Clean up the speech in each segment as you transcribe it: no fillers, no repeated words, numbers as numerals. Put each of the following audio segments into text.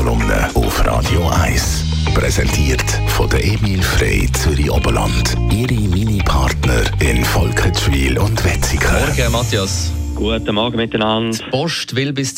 Tageskolumne auf Radio 1. Präsentiert von der Emil Frey Zürich Oberland. Ihre Mini-Partner in Volketschwil und Wetzikon. Morgen, Matthias. Guten Morgen miteinander. Die Post will bis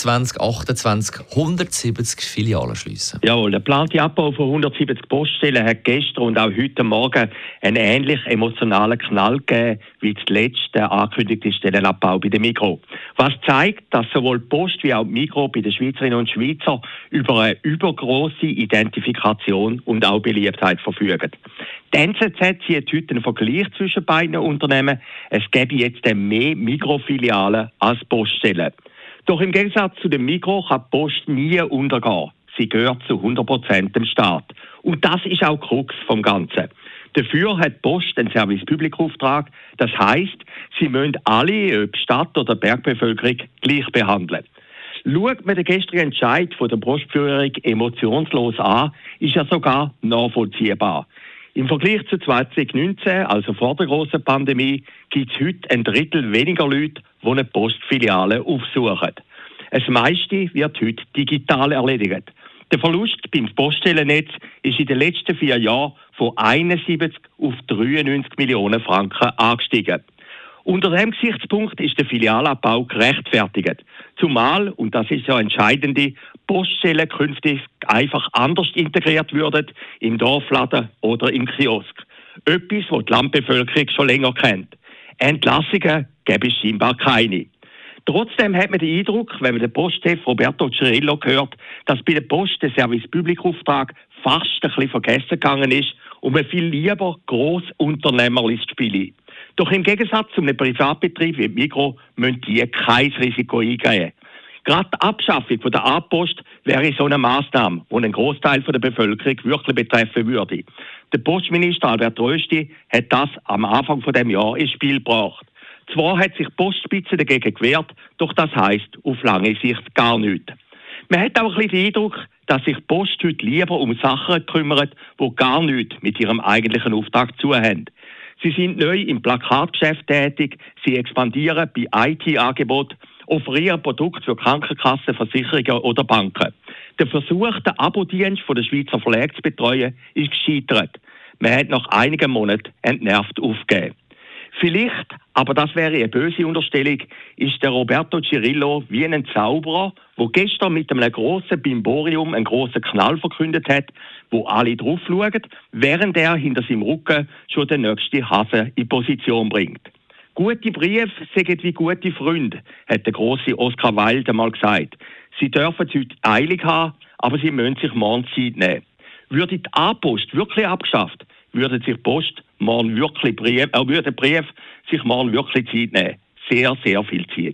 2028 170 Filialen schliessen. Jawohl, der geplante Abbau von 170 Poststellen hat gestern und auch heute Morgen einen ähnlich emotionalen Knall gegeben wie zuletzt der angekündigte Stellenabbau bei der Migros. Was zeigt, dass sowohl die Post wie auch die Migros bei den Schweizerinnen und Schweizern über eine übergrosse Identifikation und auch Beliebtheit verfügen. Die NZZ zieht heute einen Vergleich zwischen beiden Unternehmen. Es gäbe jetzt mehr Migros-Filialen als Poststellen. Doch im Gegensatz zu den Migros kann die Post nie untergehen. Sie gehört zu 100% dem Staat. Und das ist auch die Krux vom Ganzen. Dafür hat die Post einen Service-Public-Auftrag. Das heisst, sie müssen alle, ob Stadt- oder Bergbevölkerung, gleich behandeln. Schaut man den gestrigen Entscheid von der Postführung emotionslos an, ist er sogar nachvollziehbar. Im Vergleich zu 2019, also vor der grossen Pandemie, gibt es heute ein Drittel weniger Leute, die eine Postfiliale aufsuchen. Das meiste wird heute digital erledigt. Der Verlust beim Poststellennetz ist in den letzten 4 Jahren von 71 auf 93 Millionen Franken angestiegen. Unter diesem Gesichtspunkt ist der Filialabbau gerechtfertigt. Zumal, und das ist ja entscheidend, Poststellen künftig einfach anders integriert würden, im Dorfladen oder im Kiosk. Etwas, das die Landbevölkerung schon länger kennt. Entlassungen gäbe es scheinbar keine. Trotzdem hat man den Eindruck, wenn man den Postchef Roberto Cirillo hört, dass bei der Post der Service-Public-Auftrag fast ein bisschen vergessen gegangen ist und man viel lieber Grossunternehmerlist spiele. Doch im Gegensatz zu einem Privatbetrieb wie Migros müssen die kein Risiko eingehen. Gerade die Abschaffung von der A-Post wäre so eine Massnahme, die einen Großteil der Bevölkerung wirklich betreffen würde. Der Postminister Albert Rösti hat das am Anfang dieses Jahres ins Spiel gebracht. Zwar hat sich die Postspitze dagegen gewehrt, doch das heisst auf lange Sicht gar nichts. Man hat auch ein bisschen den Eindruck, dass sich die Post heute lieber um Sachen kümmert, die gar nichts mit ihrem eigentlichen Auftrag zu haben. Sie sind neu im Plakatgeschäft tätig, sie expandieren bei IT-Angeboten, offerieren Produkte für Krankenkassen, Versicherungen oder Banken. Der Versuch, den Abo-Dienst der Schweizer Verlage zu betreuen, ist gescheitert. Man hat nach einigen Monaten entnervt aufgegeben. Vielleicht, aber das wäre eine böse Unterstellung, ist der Roberto Cirillo wie ein Zauberer, der gestern mit einem grossen Bimborium einen grossen Knall verkündet hat, wo alle drauf schauen, während er hinter seinem Rücken schon den nächsten Hase in Position bringt. Gute Briefe sind wie gute Freunde, hat der grosse Oscar Wilde einmal gesagt. Sie dürfen es heute eilig haben, aber sie müssen sich morgen Zeit nehmen. Würde die A-Post wirklich abgeschafft, würde sich die Post morgen wirklich würde Brief sich morgen wirklich Zeit nehmen. Sehr, sehr viel Zeit.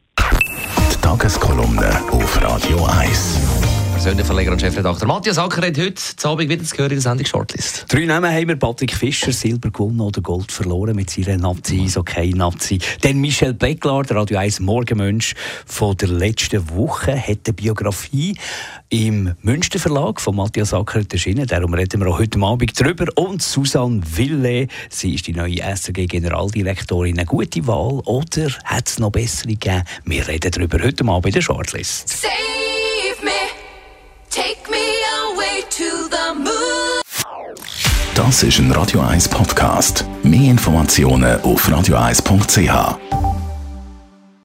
Die Tageskolumne auf Radio 1. Persönlicher Verleger und Chefredakteur Matthias Acker hat heute Abend wieder zu hören in der Sendung Shortlist. 3 Namen haben wir: Patrick Fischer, Silber gewonnen oder Gold verloren mit seiner Nazi, Eishockey-Nazi. Dann Michel Becklar, der Radio 1 Morgenmensch von der letzten Woche, hat eine Biografie im Münster Verlag von Matthias Acker erschienen. Darum reden wir auch heute Abend drüber. Und Susanne Ville, sie ist die neue SRG-Generaldirektorin. Eine gute Wahl oder hat es noch bessere gegeben? Wir reden darüber heute Abend in der Shortlist. Save me, take me away to the moon. Das ist ein Radio 1 Podcast. Mehr Informationen auf radio1.ch.